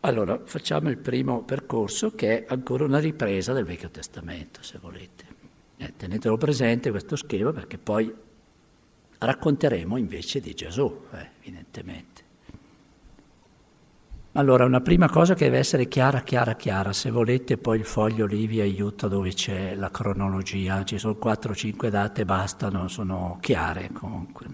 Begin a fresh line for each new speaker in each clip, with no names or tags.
Allora, facciamo il primo percorso, che è ancora una ripresa del Vecchio Testamento, se volete. Tenetelo presente questo schema, perché poi racconteremo invece di Gesù, evidentemente. Allora, una prima cosa che deve essere chiara, se volete poi il foglio lì vi aiuta dove c'è la cronologia, ci sono 4-5 date, bastano, sono chiare comunque.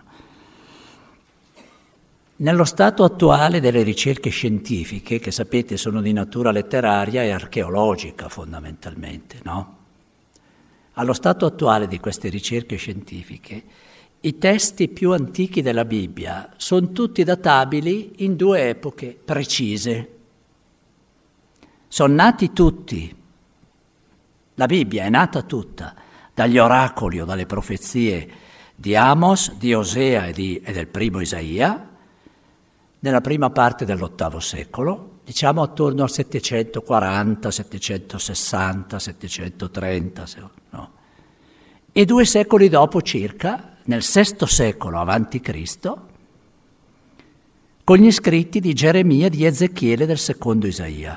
Nello stato attuale delle ricerche scientifiche, che sapete sono di natura letteraria e archeologica fondamentalmente, no? Allo stato attuale di queste ricerche scientifiche, i testi più antichi della Bibbia sono tutti databili in 2 epoche precise. Sono nati tutti. La Bibbia è nata tutta dagli oracoli o dalle profezie di Amos, di Osea e del primo Isaia, nella prima parte dell'VIII secolo, diciamo attorno al 740, 760, 730, no? E 2 secoli dopo circa, nel VI secolo avanti Cristo, con gli scritti di Geremia, di Ezechiele e del secondo Isaia,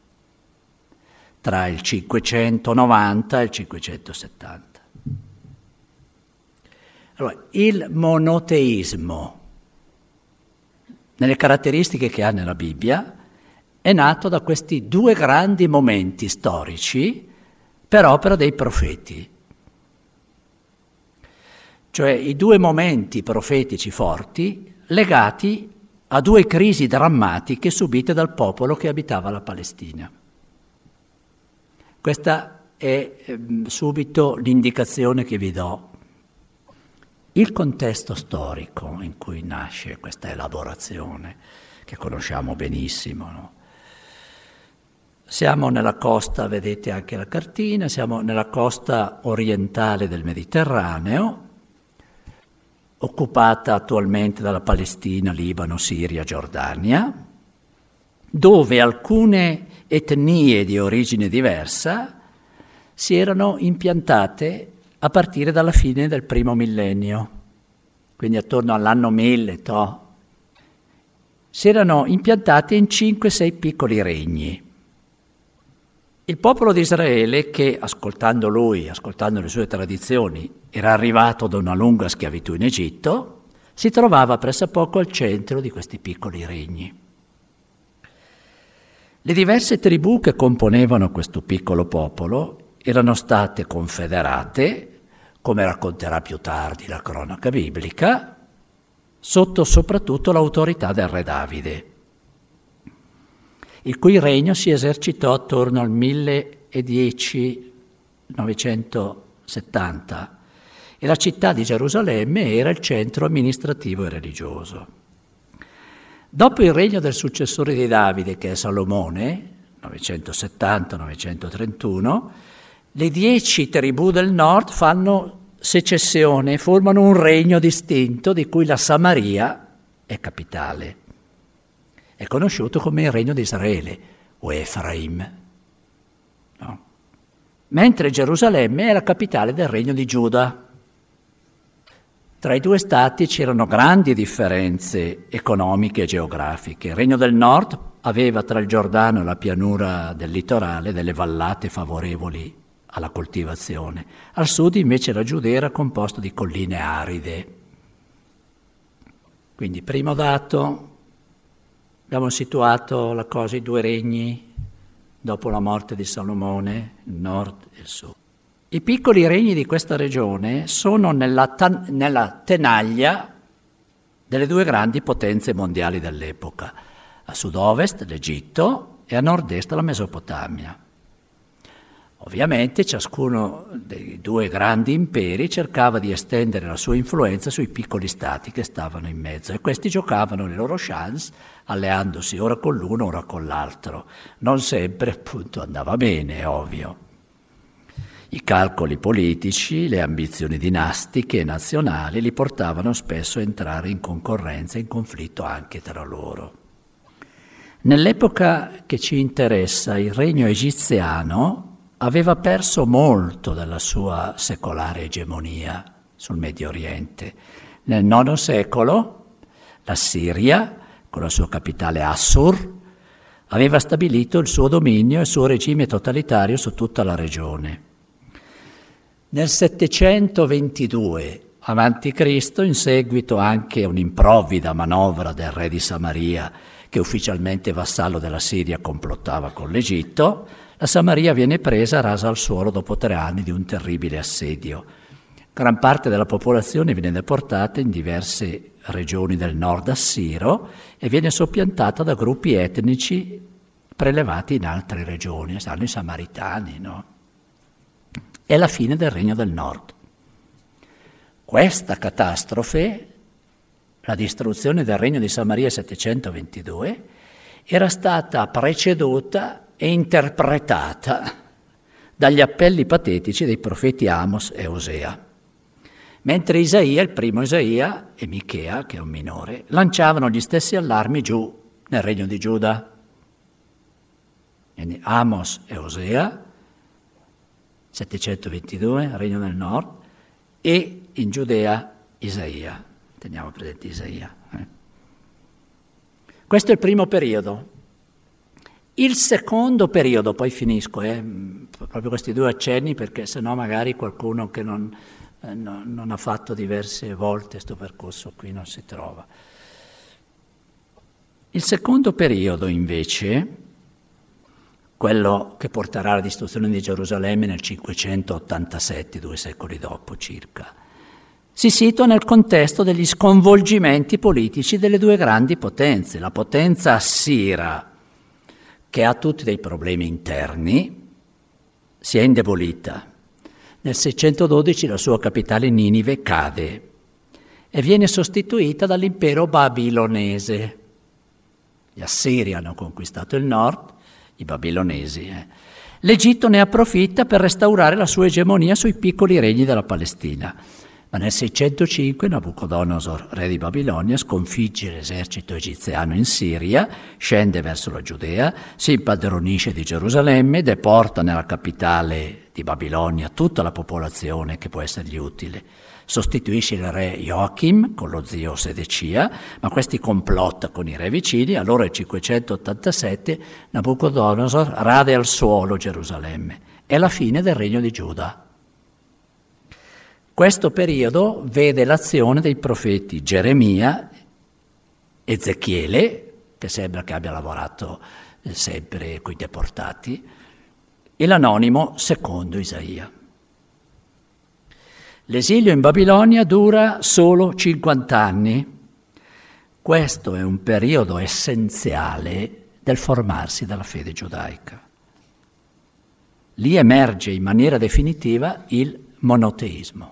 tra il 590 e il 570. Allora, il monoteismo, nelle caratteristiche che ha nella Bibbia, è nato da questi 2 grandi momenti storici per opera dei profeti. Cioè i 2 momenti profetici forti legati a 2 crisi drammatiche subite dal popolo che abitava la Palestina. Questa è subito l'indicazione che vi do. Il contesto storico in cui nasce questa elaborazione, che conosciamo benissimo, no? Siamo nella costa, vedete anche la cartina, siamo nella costa orientale del Mediterraneo, occupata attualmente dalla Palestina, Libano, Siria, Giordania, dove alcune etnie di origine diversa si erano impiantate a partire dalla fine del primo millennio, quindi attorno all'anno 1000, si erano impiantate in 5-6 piccoli regni. Il popolo di Israele, che ascoltando lui, ascoltando le sue tradizioni, era arrivato da una lunga schiavitù in Egitto, si trovava pressappoco al centro di questi piccoli regni. Le diverse tribù che componevano questo piccolo popolo erano state confederate, come racconterà più tardi la cronaca biblica, sotto soprattutto l'autorità del re Davide, il cui regno si esercitò attorno al 1010-970 e la città di Gerusalemme era il centro amministrativo e religioso. Dopo il regno del successore di Davide, che è Salomone, 970-931, le 10 tribù del nord fanno secessione, formano un regno distinto di cui la Samaria è capitale. È conosciuto come il regno di Israele o Efraim, no? Mentre Gerusalemme è la capitale del regno di Giuda. Tra i 2 stati c'erano grandi differenze economiche e geografiche. Il regno del nord aveva tra il Giordano e la pianura del litorale delle vallate favorevoli alla coltivazione. Al sud invece la Giudea era composta di colline aride. Quindi primo dato, abbiamo situato la cosa, i 2 regni dopo la morte di Salomone, il nord e il sud. I piccoli regni di questa regione sono nella tenaglia delle 2 grandi potenze mondiali dell'epoca, a sud-ovest l'Egitto e a nord-est la Mesopotamia. Ovviamente ciascuno dei 2 grandi imperi cercava di estendere la sua influenza sui piccoli stati che stavano in mezzo e questi giocavano le loro chance alleandosi ora con l'uno, ora con l'altro. Non sempre appunto andava bene, è ovvio. I calcoli politici, le ambizioni dinastiche e nazionali li portavano spesso a entrare in concorrenza e in conflitto anche tra loro. Nell'epoca che ci interessa, il regno egiziano aveva perso molto della sua secolare egemonia sul Medio Oriente. Nel IX secolo la Siria, con la sua capitale Assur, aveva stabilito il suo dominio e il suo regime totalitario su tutta la regione. Nel 722 a.C., in seguito anche a un'improvvida manovra del re di Samaria, che ufficialmente vassallo della Siria complottava con l'Egitto, la Samaria viene presa rasa al suolo dopo 3 anni di un terribile assedio. Gran parte della popolazione viene deportata in diverse regioni del nord assiro e viene soppiantata da gruppi etnici prelevati in altre regioni, saranno i Samaritani, no? È la fine del regno del nord. Questa catastrofe, la distruzione del regno di Samaria 722, era stata preceduta e interpretata dagli appelli patetici dei profeti Amos e Osea. Mentre Isaia, il primo Isaia, e Michea, che è un minore, lanciavano gli stessi allarmi giù nel regno di Giuda. Quindi Amos e Osea, 722, regno del nord, e in Giudea Isaia. Teniamo presente Isaia. Questo è il primo periodo. Il secondo periodo, poi finisco, proprio questi 2 accenni, perché sennò magari qualcuno che non ha fatto diverse volte questo percorso qui non si trova. Il secondo periodo, invece, quello che porterà alla distruzione di Gerusalemme nel 587, 2 secoli dopo circa, si situa nel contesto degli sconvolgimenti politici delle 2 grandi potenze. La potenza assira, che ha tutti dei problemi interni, si è indebolita. Nel 612 la sua capitale Ninive cade e viene sostituita dall'impero babilonese. Gli assiri hanno conquistato il nord, i babilonesi. L'Egitto ne approfitta per restaurare la sua egemonia sui piccoli regni della Palestina. Ma nel 605 Nabucodonosor, re di Babilonia, sconfigge l'esercito egiziano in Siria, scende verso la Giudea, si impadronisce di Gerusalemme, deporta nella capitale di Babilonia tutta la popolazione che può essergli utile. Sostituisce il re Joachim con lo zio Sedecia, ma questi complotta con i re vicini. Allora nel 587 Nabucodonosor rade al suolo Gerusalemme. È la fine del regno di Giuda. Questo periodo vede l'azione dei profeti Geremia, Ezechiele, che sembra che abbia lavorato sempre coi deportati, e l'anonimo secondo Isaia. L'esilio in Babilonia dura solo 50 anni. Questo è un periodo essenziale del formarsi della fede giudaica. Lì emerge in maniera definitiva il monoteismo.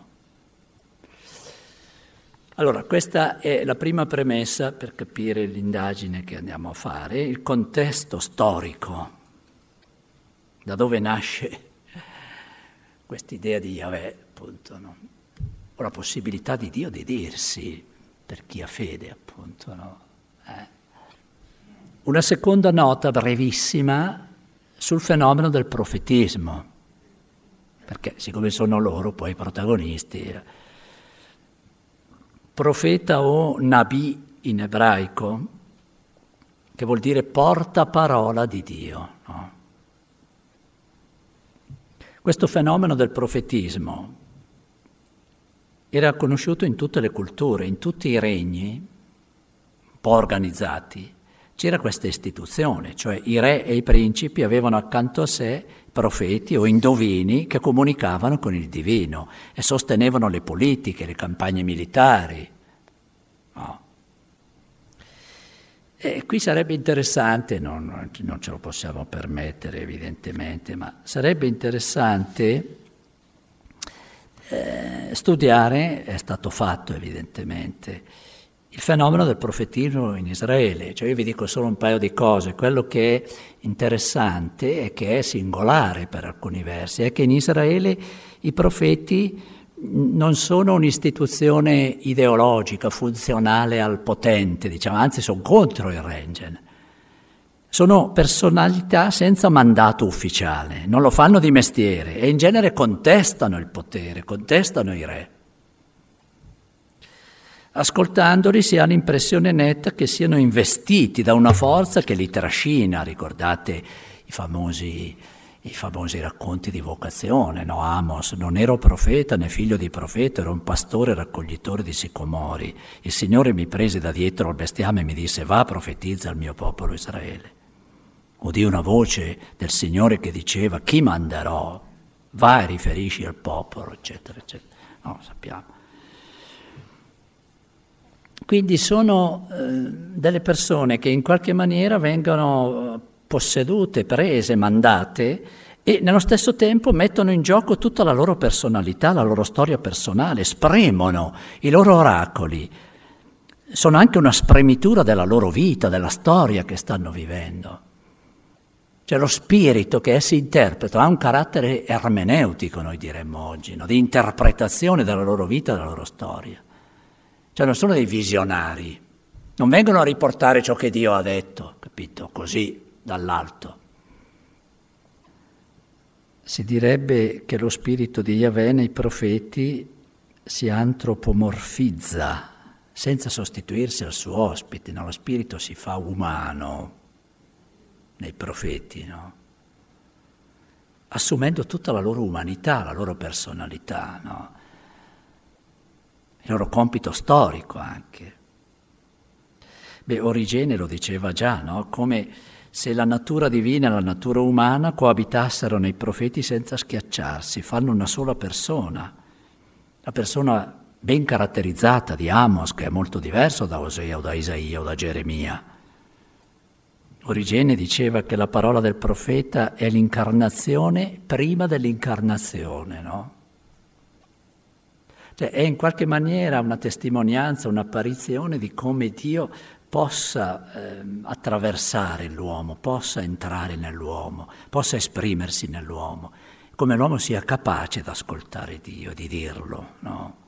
Allora, questa è la prima premessa per capire l'indagine che andiamo a fare, il contesto storico, da dove nasce quest'idea di Yahweh, appunto, no? O la possibilità di Dio di dirsi, per chi ha fede, appunto, no? Una seconda nota brevissima sul fenomeno del profetismo, perché siccome sono loro poi i protagonisti. Profeta o nabi in ebraico, che vuol dire portaparola di Dio, no? Questo fenomeno del profetismo era conosciuto in tutte le culture, in tutti i regni un po' organizzati. C'era questa istituzione, cioè i re e i principi avevano accanto a sé profeti o indovini che comunicavano con il divino e sostenevano le politiche, le campagne militari. No. E qui sarebbe interessante, non ce lo possiamo permettere evidentemente, ma sarebbe interessante studiare, è stato fatto evidentemente, il fenomeno del profetismo in Israele. Cioè io vi dico solo un paio di cose. Quello che è interessante e che è singolare per alcuni versi è che in Israele i profeti non sono un'istituzione ideologica, funzionale al potente, diciamo, anzi sono contro il re. Sono personalità senza mandato ufficiale, non lo fanno di mestiere e in genere contestano il potere, contestano i re. Ascoltandoli si ha l'impressione netta che siano investiti da una forza che li trascina. Ricordate i famosi racconti di vocazione, no? Amos: non ero profeta né figlio di profeta, ero un pastore raccoglitore di sicomori. Il Signore mi prese da dietro al bestiame e mi disse: va, profetizza al mio popolo Israele. Udì una voce del Signore che diceva: chi manderò? Va e riferisci al popolo, eccetera, eccetera. No, sappiamo. Quindi sono delle persone che in qualche maniera vengono possedute, prese, mandate, e nello stesso tempo mettono in gioco tutta la loro personalità, la loro storia personale, spremono i loro oracoli. Sono anche una spremitura della loro vita, della storia che stanno vivendo. Cioè lo spirito che essi interpretano ha un carattere ermeneutico, noi diremmo oggi, no? Di interpretazione della loro vita, della loro storia. Cioè non sono dei visionari, non vengono a riportare ciò che Dio ha detto, capito? Così, dall'alto. Si direbbe che lo spirito di Yahweh nei profeti si antropomorfizza, senza sostituirsi al suo ospite, no? Lo spirito si fa umano nei profeti, no? Assumendo tutta la loro umanità, la loro personalità, no? Il loro compito storico anche. Origene lo diceva già, no? Come se la natura divina e la natura umana coabitassero nei profeti senza schiacciarsi, fanno una sola persona. La persona ben caratterizzata di Amos, che è molto diverso da Osea o da Isaia o da Geremia. Origene diceva che la parola del profeta è l'incarnazione prima dell'incarnazione, no? Cioè è in qualche maniera una testimonianza, un'apparizione di come Dio possa attraversare l'uomo, possa entrare nell'uomo, possa esprimersi nell'uomo, come l'uomo sia capace di ascoltare Dio, di dirlo, no?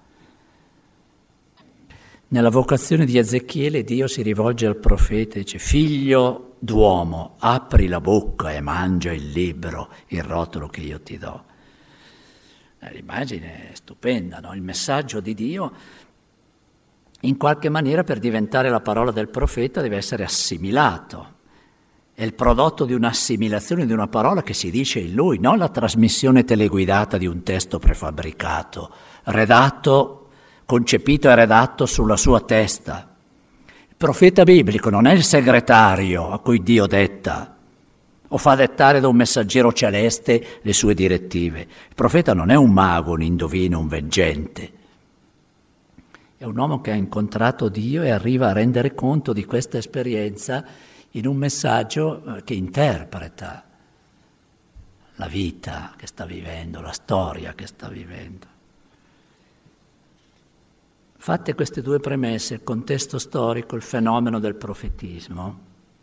Nella vocazione di Ezechiele Dio si rivolge al profeta e dice: figlio d'uomo, apri la bocca e mangia il libro, il rotolo che io ti do. L'immagine è stupenda, no? Il messaggio di Dio, in qualche maniera, per diventare la parola del profeta, deve essere assimilato. È il prodotto di un'assimilazione di una parola che si dice in lui, non la trasmissione teleguidata di un testo prefabbricato, redatto, concepito e redatto sulla sua testa. Il profeta biblico non è il segretario a cui Dio detta o fa dettare da un messaggero celeste le sue direttive. Il profeta non è un mago, un indovino, un veggente. È un uomo che ha incontrato Dio e arriva a rendere conto di questa esperienza in un messaggio che interpreta la vita che sta vivendo, la storia che sta vivendo. Fatte queste due premesse, il contesto storico, il fenomeno del profetismo,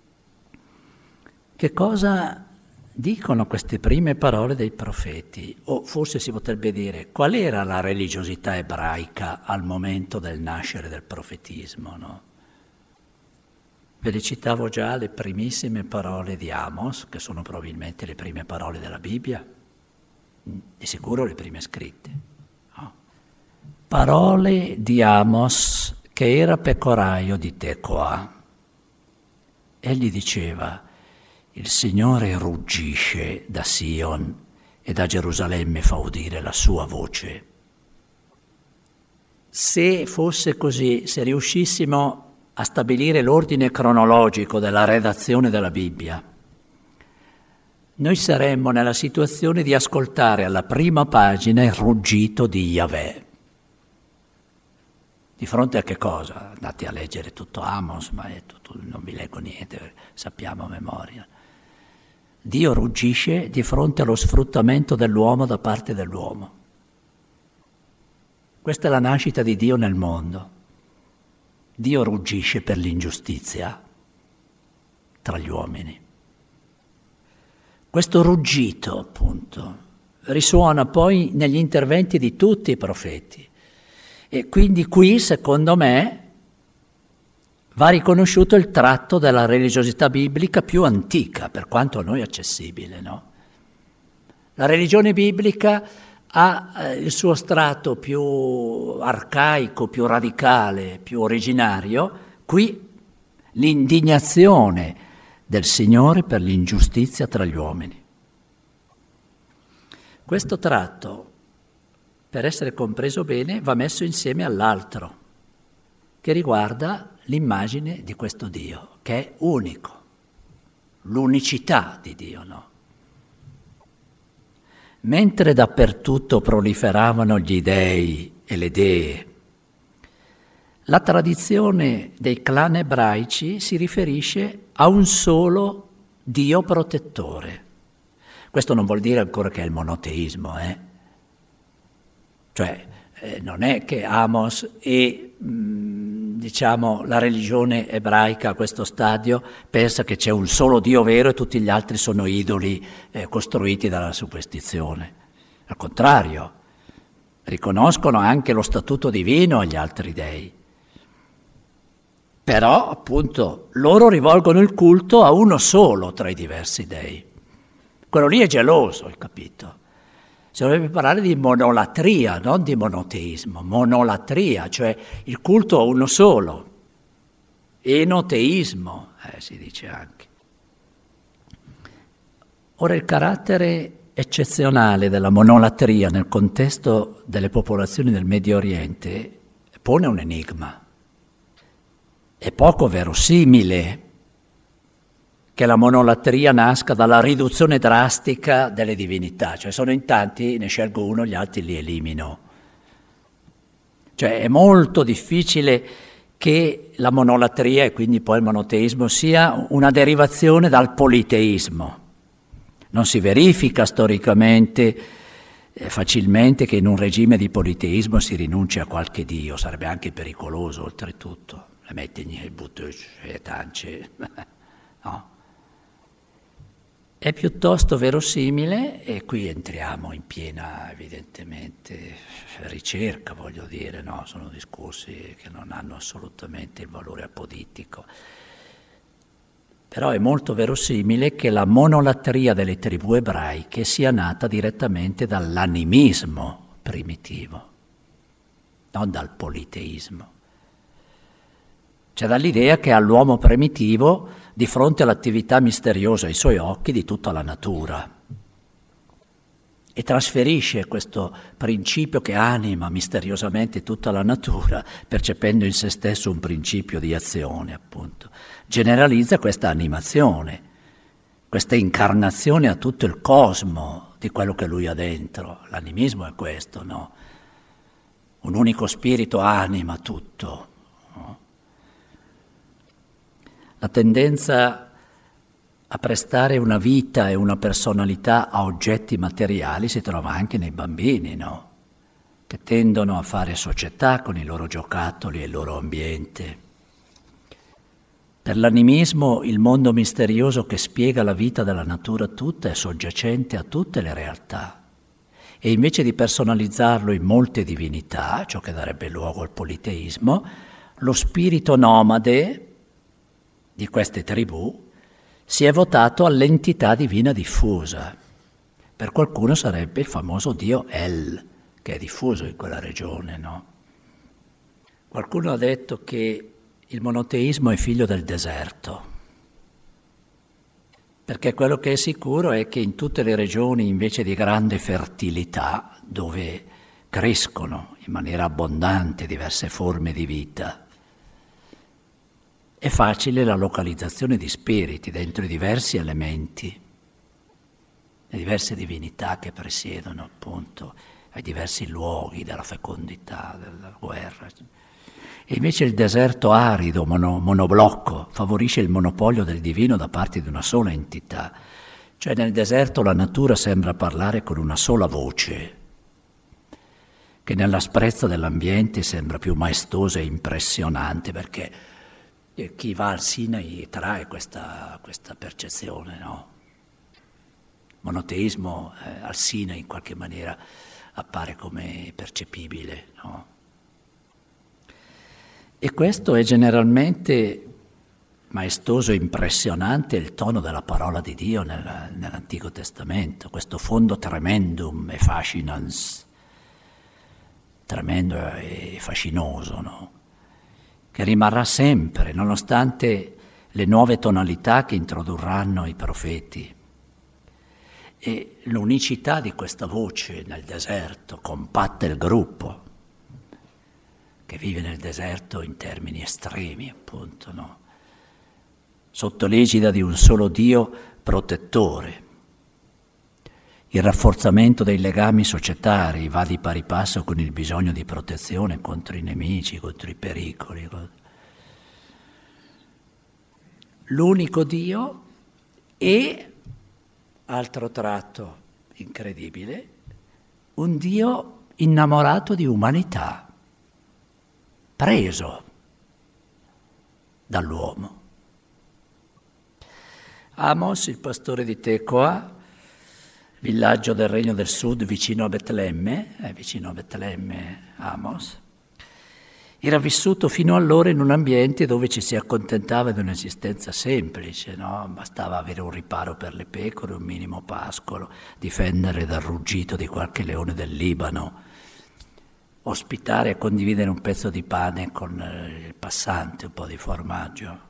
che cosa dicono queste prime parole dei profeti? O forse si potrebbe dire, qual era la religiosità ebraica al momento del nascere del profetismo, no? Ve le citavo già le primissime parole di Amos, che sono probabilmente le prime parole della Bibbia, di sicuro le prime scritte. No? Parole di Amos, che era pecoraio di Tecoa. Egli diceva: il Signore ruggisce da Sion e da Gerusalemme fa udire la sua voce. Se fosse così, se riuscissimo a stabilire l'ordine cronologico della redazione della Bibbia, noi saremmo nella situazione di ascoltare alla prima pagina il ruggito di Yahweh. Di fronte a che cosa? Andate a leggere tutto Amos, ma non vi leggo niente, sappiamo a memoria. Dio ruggisce di fronte allo sfruttamento dell'uomo da parte dell'uomo. Questa è la nascita di Dio nel mondo. Dio ruggisce per l'ingiustizia tra gli uomini. Questo ruggito, appunto, risuona poi negli interventi di tutti i profeti. E quindi qui, secondo me, va riconosciuto il tratto della religiosità biblica più antica, per quanto a noi accessibile, no? La religione biblica ha il suo strato più arcaico, più radicale, più originario, qui l'indignazione del Signore per l'ingiustizia tra gli uomini. Questo tratto, per essere compreso bene, va messo insieme all'altro, che riguarda l'immagine di questo Dio, che è unico, l'unicità di Dio, no? Mentre dappertutto proliferavano gli dei e le dee, la tradizione dei clan ebraici si riferisce a un solo Dio protettore. Questo non vuol dire ancora che è il monoteismo, Cioè, non è che Amos e, la religione ebraica a questo stadio pensa che c'è un solo Dio vero e tutti gli altri sono idoli costruiti dalla superstizione. Al contrario, riconoscono anche lo statuto divino agli altri dei. Però, appunto, loro rivolgono il culto a uno solo tra i diversi dei. Quello lì è geloso, hai capito? Si dovrebbe parlare di monolatria, non di monoteismo. Monolatria, cioè il culto a uno solo. Enoteismo, si dice anche. Ora, il carattere eccezionale della monolatria nel contesto delle popolazioni del Medio Oriente pone un enigma. È poco verosimile che la monolatria nasca dalla riduzione drastica delle divinità, cioè sono in tanti, ne scelgo uno, gli altri li elimino. Cioè è molto difficile che la monolatria e quindi poi il monoteismo sia una derivazione dal politeismo. Non si verifica storicamente facilmente che in un regime di politeismo si rinunci a qualche dio, sarebbe anche pericoloso oltretutto. Le metti e butto e tance, no? È piuttosto verosimile, e qui entriamo in piena, evidentemente, ricerca, voglio dire, no? Sono discorsi che non hanno assolutamente il valore apodittico. Però è molto verosimile che la monolatria delle tribù ebraiche sia nata direttamente dall'animismo primitivo, non dal politeismo. Cioè dall'idea che ha l'uomo primitivo di fronte all'attività misteriosa ai suoi occhi di tutta la natura e trasferisce questo principio che anima misteriosamente tutta la natura, percependo in se stesso un principio di azione, appunto. Generalizza questa animazione, questa incarnazione a tutto il cosmo di quello che lui ha dentro. L'animismo è questo, no? Un unico spirito anima tutto. La tendenza a prestare una vita e una personalità a oggetti materiali si trova anche nei bambini, no? Che tendono a fare società con i loro giocattoli e il loro ambiente. Per l'animismo il mondo misterioso che spiega la vita della natura tutta è soggiacente a tutte le realtà. E invece di personalizzarlo in molte divinità, ciò che darebbe luogo al politeismo, lo spirito nomade di queste tribù si è votato all'entità divina diffusa. Per qualcuno sarebbe il famoso dio El, che è diffuso in quella regione, no? Qualcuno ha detto che il monoteismo è figlio del deserto, perché quello che è sicuro è che in tutte le regioni invece di grande fertilità, dove crescono in maniera abbondante diverse forme di vita, è facile la localizzazione di spiriti dentro i diversi elementi, le diverse divinità che presiedono appunto ai diversi luoghi della fecondità, della guerra. E invece il deserto arido, monoblocco, favorisce il monopolio del divino da parte di una sola entità. Cioè nel deserto la natura sembra parlare con una sola voce, che nell'asprezza dell'ambiente sembra più maestosa e impressionante, perché chi va al Sinai trae questa percezione, no? Monoteismo al Sinai in qualche maniera appare come percepibile, no? E questo è generalmente maestoso e impressionante il tono della parola di Dio nell'Antico Testamento, questo fondo tremendum e fascinans, tremendo e fascinoso, no? Che rimarrà sempre, nonostante le nuove tonalità che introdurranno i profeti. E l'unicità di questa voce nel deserto compatta il gruppo, che vive nel deserto in termini estremi, appunto, no? Sotto l'egida di un solo Dio protettore. Il rafforzamento dei legami societari va di pari passo con il bisogno di protezione contro i nemici, contro i pericoli. L'unico Dio e, altro tratto incredibile, un Dio innamorato di umanità, preso dall'uomo. Amos, il pastore di Tecoa, villaggio del Regno del Sud vicino a Betlemme, Amos, era vissuto fino allora in un ambiente dove ci si accontentava di un'esistenza semplice, no? Bastava avere un riparo per le pecore, un minimo pascolo, difendere dal ruggito di qualche leone del Libano, ospitare e condividere un pezzo di pane con il passante, un po' di formaggio.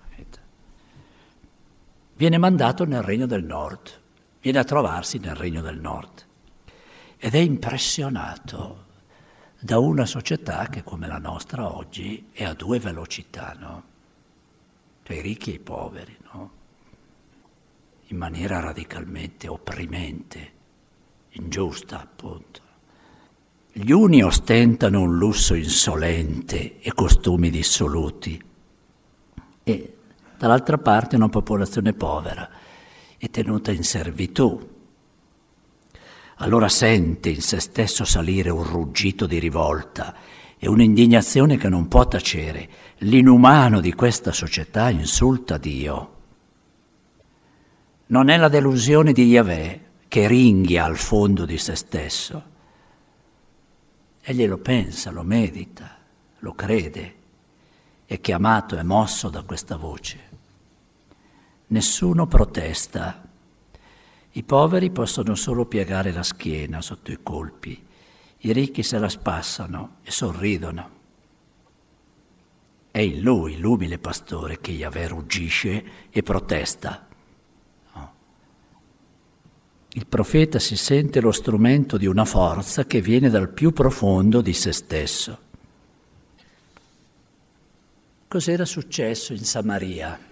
Viene mandato nel Regno del Nord, viene a trovarsi nel Regno del Nord ed è impressionato da una società che, come la nostra oggi, è a due velocità, no? Cioè i ricchi e i poveri, no? In maniera radicalmente opprimente, ingiusta, appunto. Gli uni ostentano un lusso insolente e costumi dissoluti e dall'altra parte una popolazione povera e tenuta in servitù. Allora sente in se stesso salire un ruggito di rivolta e un'indignazione che non può tacere. L'inumano di questa società insulta Dio. Non è la delusione di Yahweh che ringhia al fondo di se stesso. Egli lo pensa, lo medita, lo crede, è chiamato e mosso da questa voce. Nessuno protesta. I poveri possono solo piegare la schiena sotto i colpi, i ricchi se la spassano e sorridono. È in lui, l'umile pastore, che Yahweh ruggisce e protesta. No. Il profeta si sente lo strumento di una forza che viene dal più profondo di se stesso. Cos'era successo in Samaria?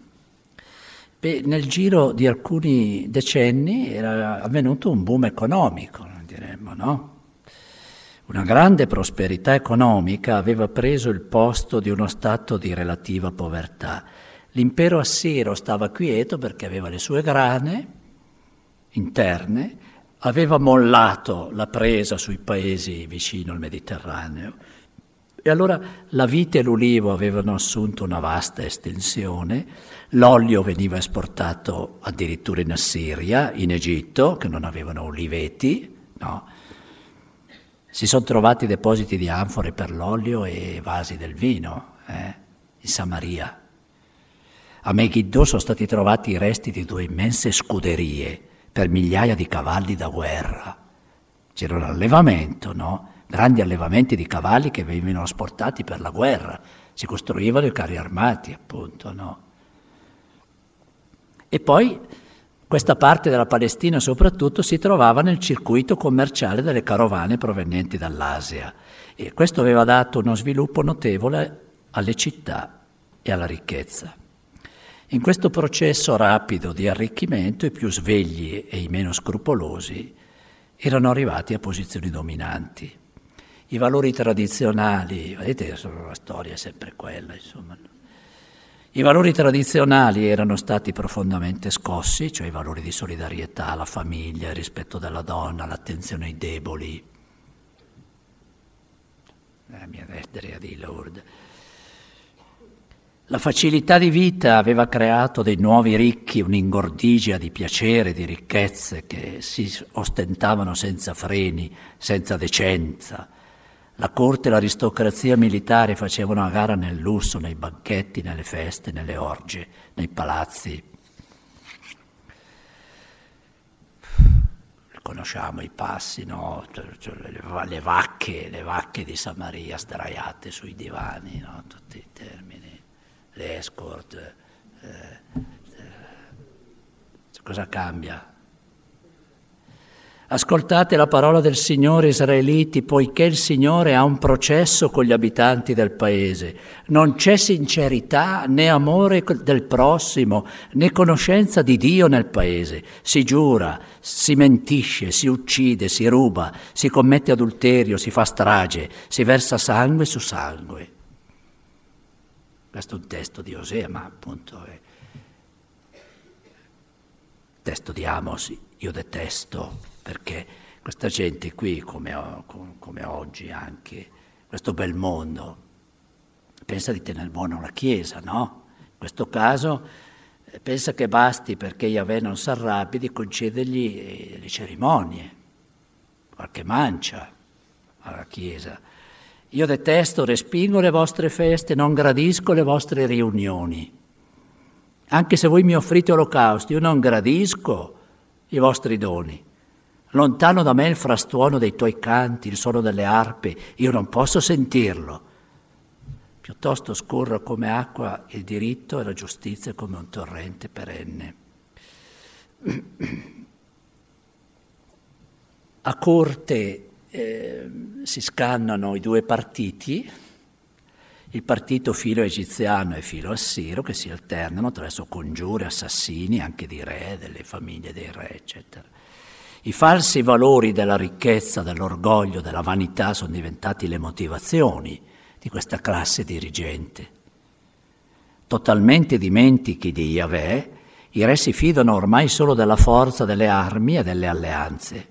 Nel giro di alcuni decenni era avvenuto un boom economico, diremmo, no? Una grande prosperità economica aveva preso il posto di uno stato di relativa povertà. L'impero assiro stava quieto perché aveva le sue grane interne, aveva mollato la presa sui paesi vicino al Mediterraneo. E allora la vite e l'ulivo avevano assunto una vasta estensione, l'olio veniva esportato addirittura in Assiria, in Egitto, che non avevano oliveti, no? Si sono trovati depositi di anfore per l'olio e vasi del vino, in Samaria. A Megiddo sono stati trovati i resti di 2 immense scuderie per migliaia di cavalli da guerra. C'era un allevamento, no? Grandi allevamenti di cavalli che venivano asportati per la guerra, si costruivano i carri armati, appunto, no? E poi questa parte della Palestina soprattutto si trovava nel circuito commerciale delle carovane provenienti dall'Asia e questo aveva dato uno sviluppo notevole alle città e alla ricchezza. In questo processo rapido di arricchimento i più svegli e i meno scrupolosi erano arrivati a posizioni dominanti. I valori tradizionali, vedete, la storia è sempre quella, insomma. I valori tradizionali erano stati profondamente scossi, cioè i valori di solidarietà, la famiglia, il rispetto della donna, l'attenzione ai deboli. Mia destria di Lord. La facilità di vita aveva creato dei nuovi ricchi, un'ingordigia di piacere, di ricchezze che si ostentavano senza freni, senza decenza. La corte e l'aristocrazia militare facevano a gara nel lusso, nei banchetti, nelle feste, nelle orge, nei palazzi. Conosciamo i passi, no? Le vacche di Samaria sdraiate sui divani, no? Tutti i termini, le escort. Cosa cambia? Ascoltate la parola del Signore, israeliti, poiché il Signore ha un processo con gli abitanti del paese. Non c'è sincerità né amore del prossimo, né conoscenza di Dio nel paese. Si giura, si mentisce, si uccide, si ruba, si commette adulterio, si fa strage, si versa sangue su sangue. Questo è un testo di Osea, ma appunto è testo di Amos. Io detesto, perché questa gente qui, come oggi anche, questo bel mondo, pensa di tenere buono la Chiesa, no? In questo caso pensa che basti, perché Yahweh non si arrabbi, di concedergli le cerimonie, qualche mancia alla Chiesa. Io detesto, respingo le vostre feste, non gradisco le vostre riunioni. Anche se voi mi offrite olocausti, io non gradisco i vostri doni. Lontano da me il frastuono dei tuoi canti, il suono delle arpe, io non posso sentirlo. Piuttosto scorra come acqua il diritto e la giustizia come un torrente perenne. A corte si scannano i due partiti, il partito filo-egiziano e filo-assiro, che si alternano attraverso congiure, assassini, anche di re, delle famiglie dei re, eccetera. I falsi valori della ricchezza, dell'orgoglio, della vanità sono diventati le motivazioni di questa classe dirigente. Totalmente dimentichi di Yahweh, i re si fidano ormai solo della forza delle armi e delle alleanze.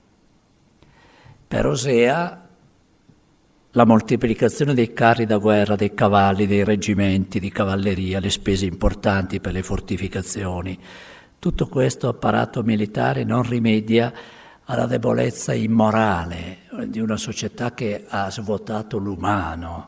Per Osea la moltiplicazione dei carri da guerra, dei cavalli, dei reggimenti di cavalleria, le spese importanti per le fortificazioni, tutto questo apparato militare non rimedia alla debolezza immorale di una società che ha svuotato l'umano,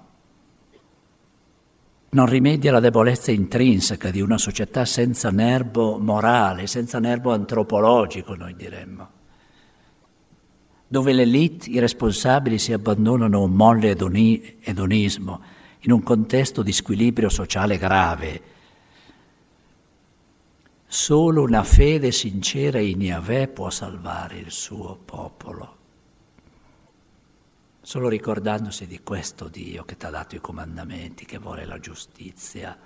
non rimedia alla debolezza intrinseca di una società senza nervo morale, senza nervo antropologico, noi diremmo, dove l'élite, i responsabili si abbandonano a un molle edonismo in un contesto di squilibrio sociale grave. Solo una fede sincera in Yahweh può salvare il suo popolo. Solo ricordandosi di questo Dio che ti ha dato i comandamenti, che vuole la giustizia.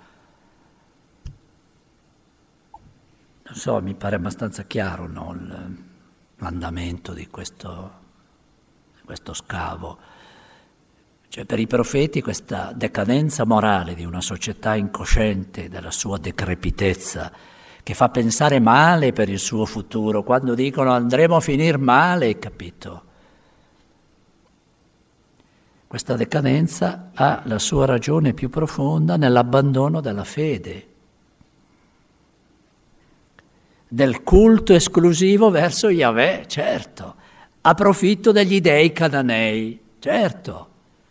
Non so, mi pare abbastanza chiaro, no? L'andamento di questo scavo. Cioè, per i profeti questa decadenza morale di una società incosciente della sua decrepitezza, che fa pensare male per il suo futuro, quando dicono andremo a finire male, capito? Questa decadenza ha la sua ragione più profonda nell'abbandono della fede, del culto esclusivo verso Yahweh, certo, a profitto degli dei cananei, certo.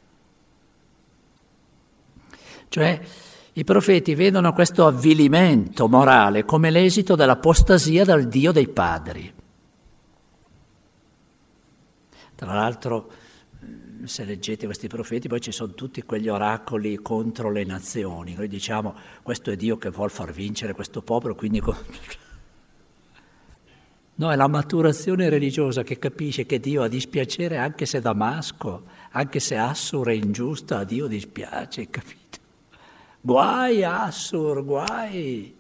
Cioè, i profeti vedono questo avvilimento morale come l'esito dell'apostasia dal Dio dei padri. Tra l'altro, se leggete questi profeti, poi ci sono tutti quegli oracoli contro le nazioni. Noi diciamo, questo è Dio che vuol far vincere questo popolo, quindi... No, è la maturazione religiosa che capisce che Dio ha dispiacere anche se Damasco, anche se Assur è ingiusta, a Dio dispiace, capito? Guai Assur, guai!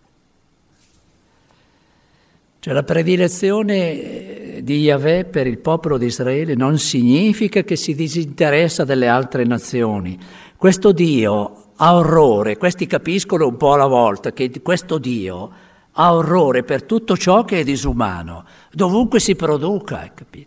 Cioè la predilezione di Yahweh per il popolo di Israele non significa che si disinteressa delle altre nazioni. Questo Dio ha orrore, questi capiscono un po' alla volta che questo Dio ha orrore per tutto ciò che è disumano, dovunque si produca, capito?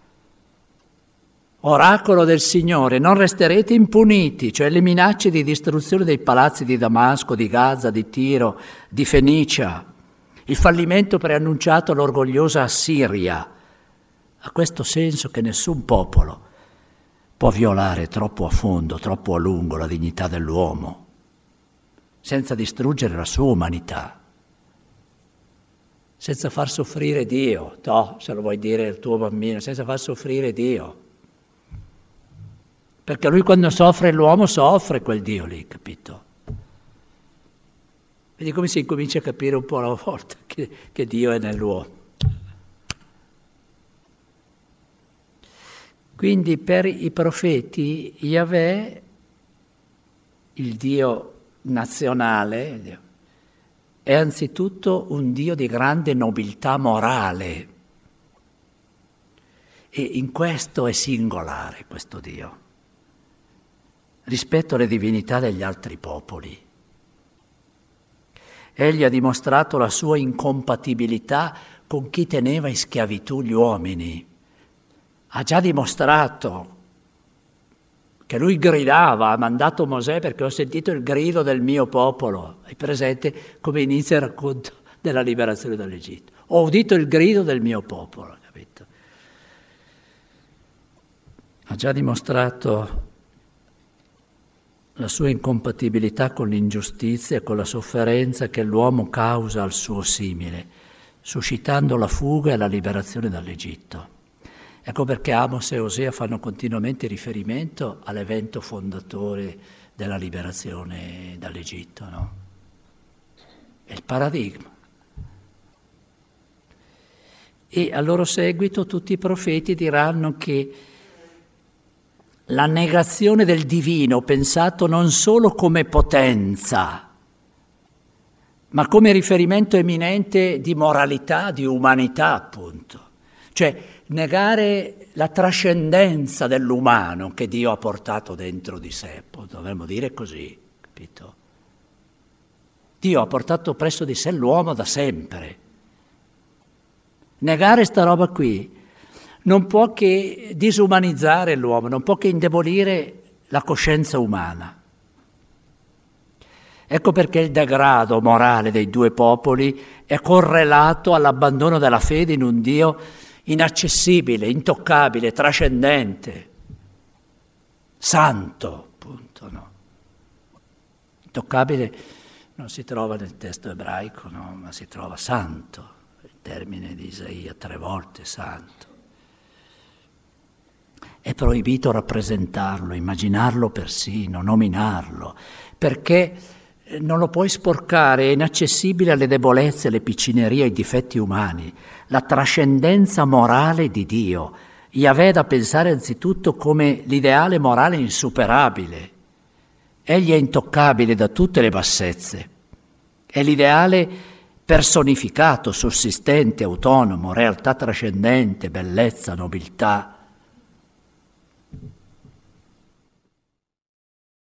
Oracolo del Signore, non resterete impuniti, cioè le minacce di distruzione dei palazzi di Damasco, di Gaza, di Tiro, di Fenicia, il fallimento preannunciato all'orgogliosa Assiria, ha questo senso che nessun popolo può violare troppo a fondo, troppo a lungo la dignità dell'uomo, senza distruggere la sua umanità, senza far soffrire Dio, no, se lo vuoi dire al tuo bambino, senza far soffrire Dio. Perché lui quando soffre l'uomo soffre quel Dio lì, capito? Vedi come si incomincia a capire un po' alla volta che Dio è nell'uomo. Quindi per i profeti Yahweh, il Dio nazionale, è anzitutto un Dio di grande nobiltà morale. E in questo è singolare questo Dio, rispetto alle divinità degli altri popoli. Egli ha dimostrato la sua incompatibilità con chi teneva in schiavitù gli uomini. Ha già dimostrato che lui gridava, ha mandato Mosè perché ho sentito il grido del mio popolo. Hai presente come inizia il racconto della liberazione dall'Egitto? Ho udito il grido del mio popolo, capito? Ha già dimostrato la sua incompatibilità con l'ingiustizia e con la sofferenza che l'uomo causa al suo simile, suscitando la fuga e la liberazione dall'Egitto. Ecco perché Amos e Osea fanno continuamente riferimento all'evento fondatore della liberazione dall'Egitto, no? È il paradigma. E a loro seguito tutti i profeti diranno che la negazione del divino, pensato non solo come potenza, ma come riferimento eminente di moralità, di umanità, appunto. Cioè, negare la trascendenza dell'umano che Dio ha portato dentro di sé, dovremmo dire così, capito? Dio ha portato presso di sé l'uomo da sempre. Negare sta roba qui non può che disumanizzare l'uomo, non può che indebolire la coscienza umana. Ecco perché il degrado morale dei due popoli è correlato all'abbandono della fede in un Dio inaccessibile, intoccabile, trascendente, santo, appunto, no? Intoccabile non si trova nel testo ebraico, no? Ma si trova santo, il termine di Isaia 3 volte, santo. È proibito rappresentarlo, immaginarlo persino, nominarlo, perché non lo puoi sporcare, è inaccessibile alle debolezze, alle piccinerie, ai difetti umani. La trascendenza morale di Dio. Yahweh è da pensare anzitutto come l'ideale morale insuperabile. Egli è intoccabile da tutte le bassezze. È l'ideale personificato, sussistente, autonomo, realtà trascendente, bellezza, nobiltà.